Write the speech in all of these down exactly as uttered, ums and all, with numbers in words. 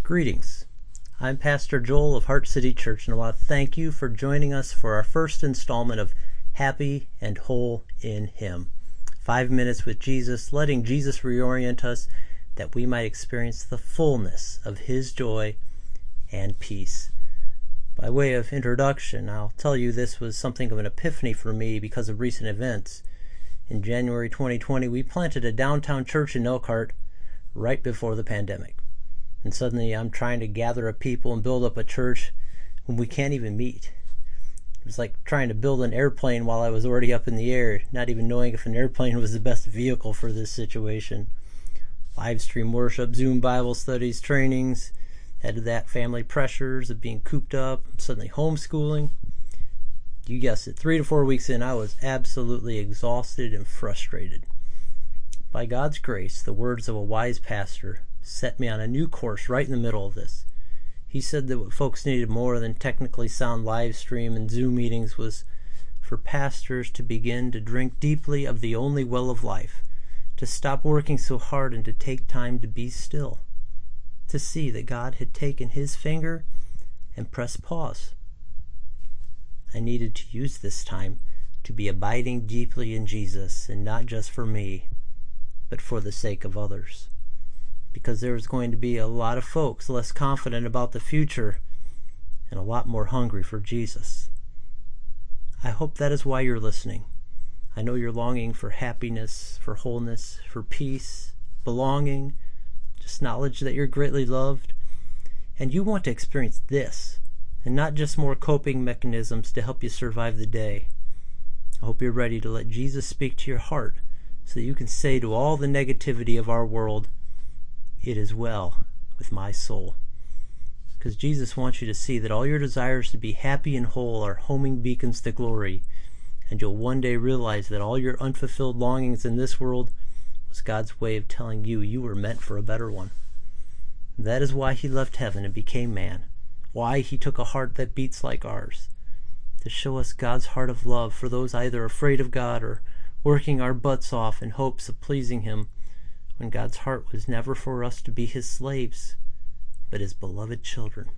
Greetings. I'm Pastor Joel of Heart City Church, and I want to thank you for joining us for our first installment of Happy and Whole in Him. Five minutes with Jesus, letting Jesus reorient us that we might experience the fullness of His joy and peace. By way of introduction, I'll tell you this was something of an epiphany for me because of recent events. In January twenty twenty, we planted a downtown church in Elkhart right before the pandemic. And suddenly I'm trying to gather up people and build up a church when we can't even meet. It was like trying to build an airplane while I was already up in the air, not even knowing if an airplane was the best vehicle for this situation. Live stream worship, Zoom Bible studies, trainings, added to that family pressures of being cooped up, suddenly homeschooling. You guessed it, three to four weeks in, I was absolutely exhausted and frustrated. By God's grace, the words of a wise pastor set me on a new course right in the middle of this. He said that what folks needed more than technically sound live stream and Zoom meetings was for pastors to begin to drink deeply of the only well of life, to stop working so hard and to take time to be still, to see that God had taken His finger and pressed pause. I needed to use this time to be abiding deeply in Jesus, and not just for me, but for the sake of others. Because there was going to be a lot of folks less confident about the future and a lot more hungry for Jesus. I hope that is why you're listening. I know you're longing for happiness, for wholeness, for peace, belonging, just knowledge that you're greatly loved. And you want to experience this, and not just more coping mechanisms to help you survive the day. I hope you're ready to let Jesus speak to your heart so that you can say to all the negativity of our world, "It is well with my soul." Because Jesus wants you to see that all your desires to be happy and whole are homing beacons to glory, and you'll one day realize that all your unfulfilled longings in this world was God's way of telling you you were meant for a better one. That is why He left heaven and became man, why He took a heart that beats like ours, to show us God's heart of love for those either afraid of God or working our butts off in hopes of pleasing Him, when God's heart was never for us to be His slaves, but His beloved children.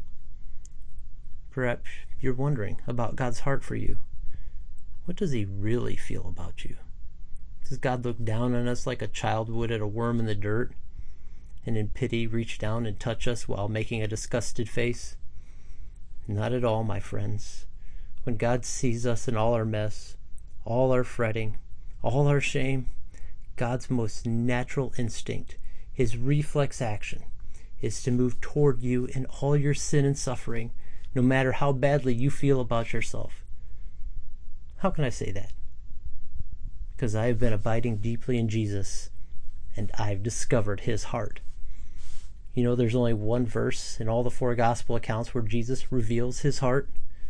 Perhaps you're wondering about God's heart for you. What does He really feel about you? Does God look down on us like a child would at a worm in the dirt, and in pity reach down and touch us while making a disgusted face? Not at all, my friends. When God sees us in all our mess, all our fretting, all our shame, God's most natural instinct, His reflex action, is to move toward you in all your sin and suffering, no matter how badly you feel about yourself. How can I say that? Because I have been abiding deeply in Jesus, and I've discovered His heart. You know, there's only one verse in all the four gospel accounts where Jesus reveals His heart.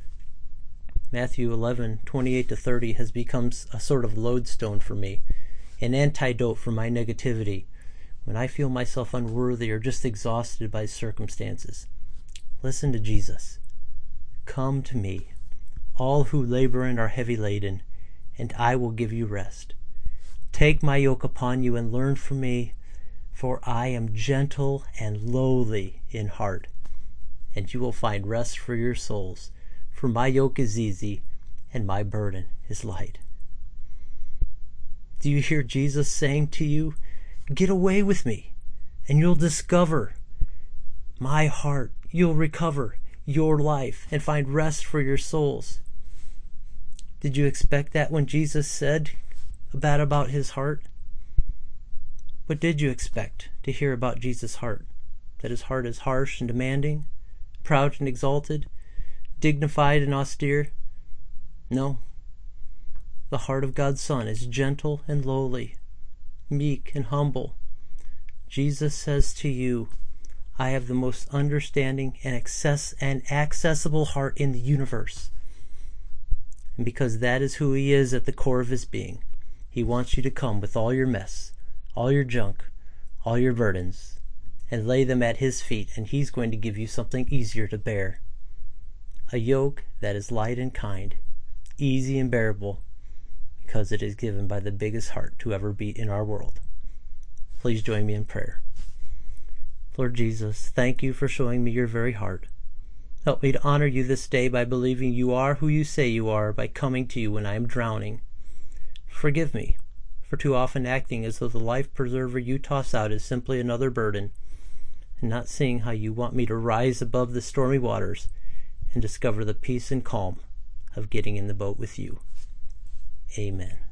Matthew eleven, twenty-eight to thirty has become a sort of lodestone for me, an antidote for my negativity when I feel myself unworthy or just exhausted by circumstances. Listen to Jesus. "Come to me, all who labor and are heavy laden, and I will give you rest. Take my yoke upon you and learn from me, for I am gentle and lowly in heart, and you will find rest for your souls. For my yoke is easy and my burden is light." Do you hear Jesus saying to you, "Get away with me, and you'll discover my heart. You'll recover your life and find rest for your souls"? Did you expect that when Jesus said that about His heart? What did you expect to hear about Jesus' heart? That His heart is harsh and demanding, proud and exalted, dignified and austere? No. The heart of God's Son is gentle and lowly, meek and humble. Jesus says to you, "I have the most understanding and access and accessible heart in the universe." And because that is who He is at the core of His being, He wants you to come with all your mess, all your junk, all your burdens, and lay them at His feet, and He's going to give you something easier to bear. A yoke that is light and kind, easy and bearable, because it is given by the biggest heart to ever beat in our world. Please join me in prayer. Lord Jesus, thank you for showing me your very heart. Help me to honor you this day by believing you are who you say you are, by coming to you when I am drowning. Forgive me for too often acting as though the life preserver you toss out is simply another burden, and not seeing how you want me to rise above the stormy waters and discover the peace and calm of getting in the boat with you. Amen.